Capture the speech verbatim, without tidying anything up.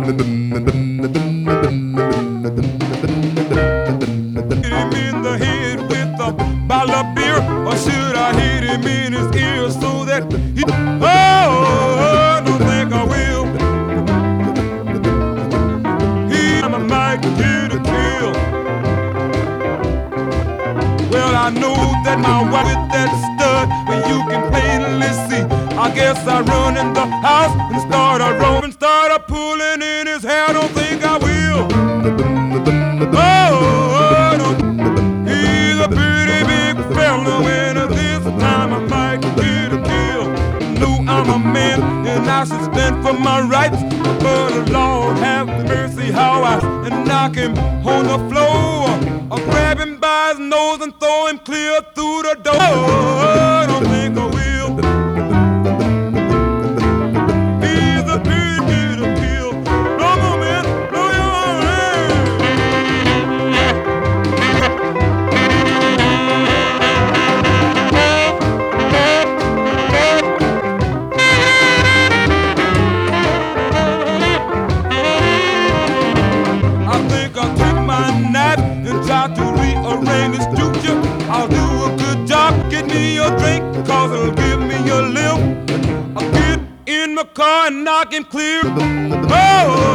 him in the head with a bottle of beer, or should I hit him in his ear so that he? Oh, I don't think I will. He I might get a kill. Well, I know that my wife with that stud, but you can plainly see. I guess I run in the house and start a roaming, start a pulling in his hair. Don't think I will. Oh, no. He's a pretty big fella, and this time I might get a kill. No, I'm a man, and I should stand for my rights. But the Lord have mercy, how I and knock him on the floor, or grab him by his nose and throw him clear through the door. Oh, I don't think I will. He's a pretty big kill. Come on, man, blow your hand. I think I'll take my knife and try to rearrange this future. I'll do a good job, get me a drink, cause it'll give me a lift. I'll get in my car and knock him clear. Oh,